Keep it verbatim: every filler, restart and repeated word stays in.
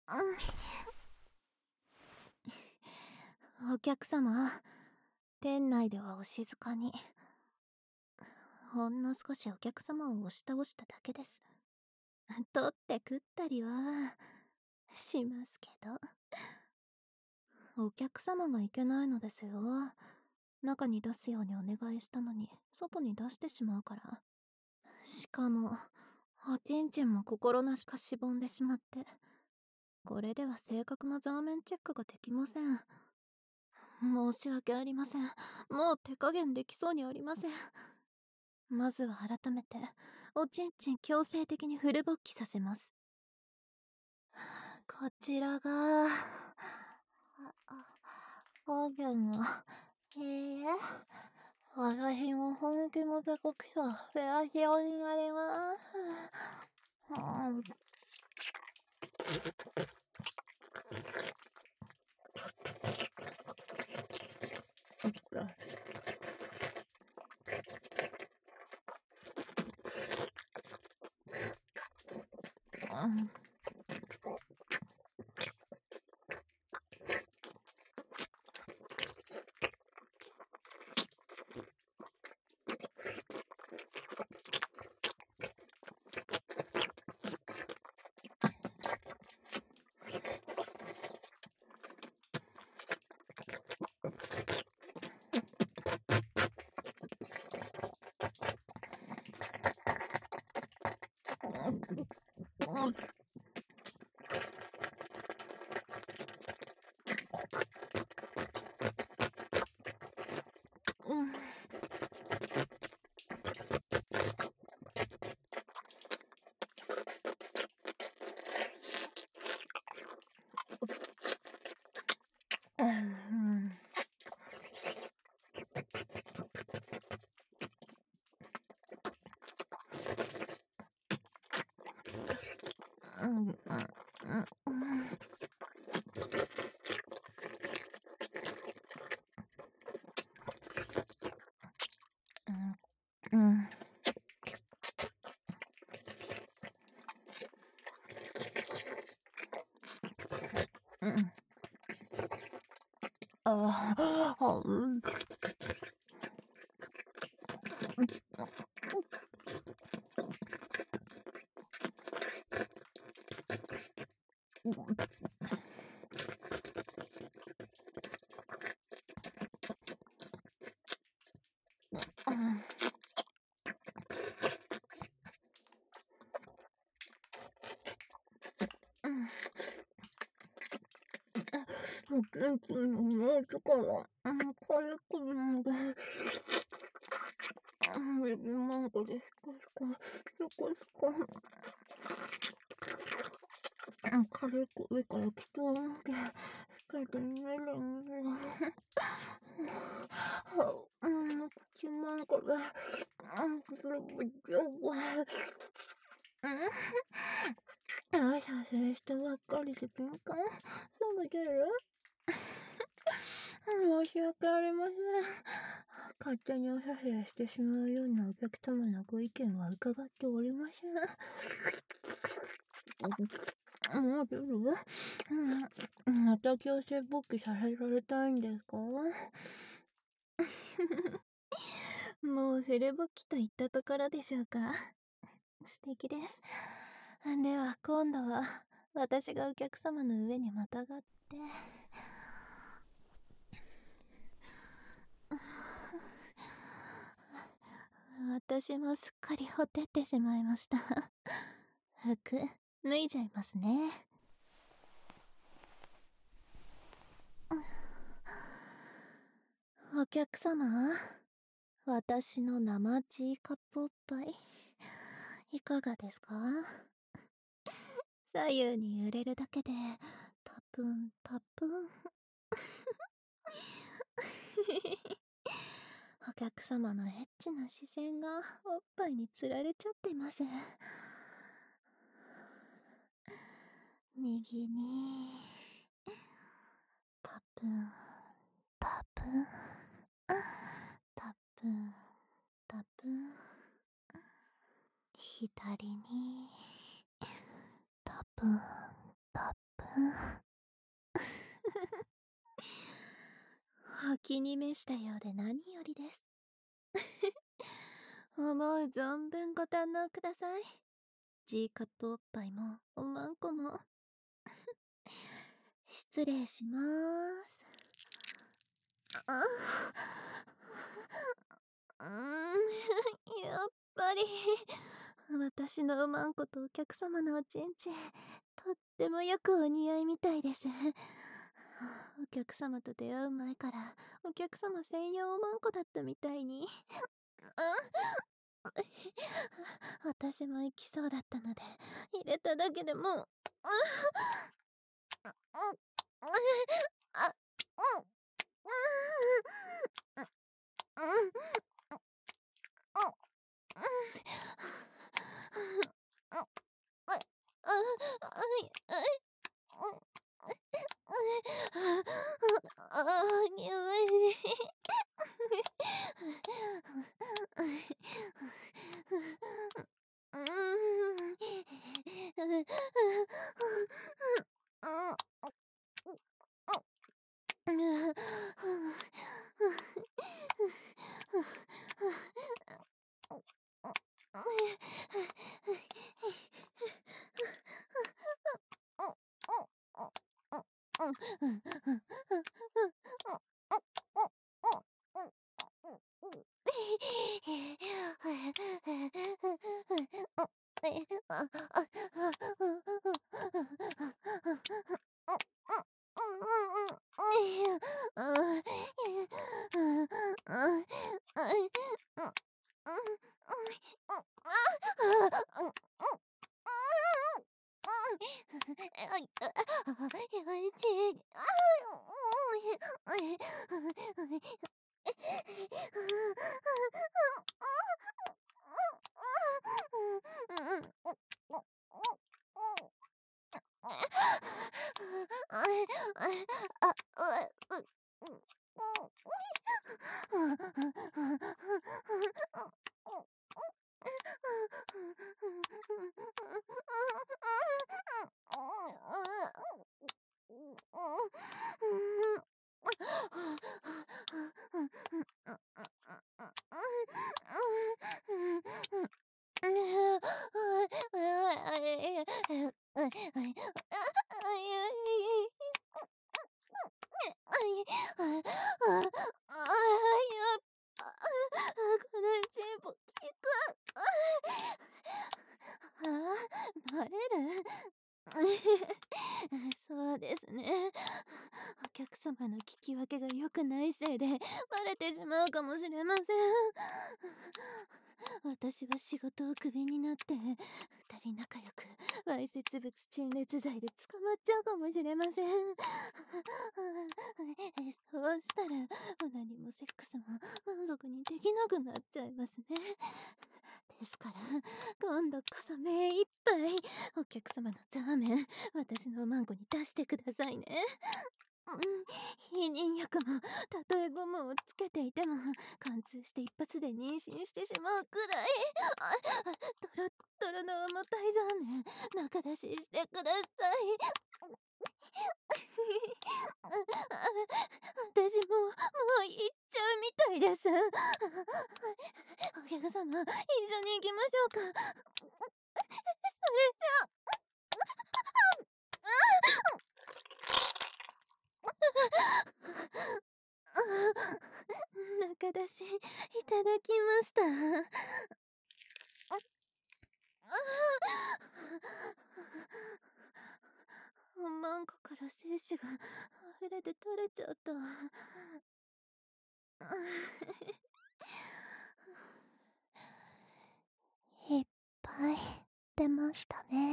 お客様、店内ではお静かに。ほんの少しお客様を押し倒しただけです。取って食ったりはしますけど。お客様がいけないのですよ。中に出すようにお願いしたのに外に出してしまうから。しかもおちんちんも心なしかしぼんでしまって、これでは正確なザーメンチェックができません。申し訳ありません。もう手加減できそうにありません。まずは改めておちんちん強制的にフル勃起させます。こちらがおげんのいいえ、私も本気の手こきとフェアヒオになります。うんうんうんああうんもう元気になるから、うん、軽くなんで、指なんかで少しこう、少しこう、軽く上から来とるんで、しっかりと見えるんで、うん、口なんかで、うん、それもよく、うん、写真してばっかりでピンカン、すぐ出る申し訳ありません。勝手におしゃべりしてしまうようなお客様のご意見は伺っておりません。もう出るうん、また強制勃起させられたいんですかもうフル勃起といったところでしょうか。素敵です。では今度は私がお客様の上にまたがって、私もすっかりほてってしまいました。服脱いじゃいますね。お客様、私の生チーカップおっぱいいかがですか？左右に揺れるだけでタプンタプンお客様のエッチな視線がおっぱいにつられちゃってます。右にタプンタプンタプンタプン、左にタプンタプンお気に召したようで何よりです。思う存分ご堪能ください。G カップおっぱいもおまんこも。失礼しまーす。あうーん、やっぱり私のおまんことお客様のおちんちん、とってもよくお似合いみたいです。お客様と出会う前からお客様専用おまんこだったみたいに。私も行きそうだったので入れただけでもうそうですね。お客様の聞き分けが良くないせいでバレてしまうかもしれません。私は仕事をクビになって二人仲良くわいせつ物陳列罪で捕まっちゃうかもしれません。そうしたらオナニーもセックスも満足にできなくなっちゃいますね。ですから今度こそ目いっぱいお客様のザーメン私のおまんこに出してくださいね。うん、避妊薬もたとえゴムをつけていても貫通して一発で妊娠してしまうくらいあドロッドロの重たいザーメン中出ししてください。私ももう行っちゃうみたいです。お客様一緒に行きましょうか。それじゃ中出しいただきました。おまんこから精子が溢れて垂れちゃった。いっぱい出ましたね。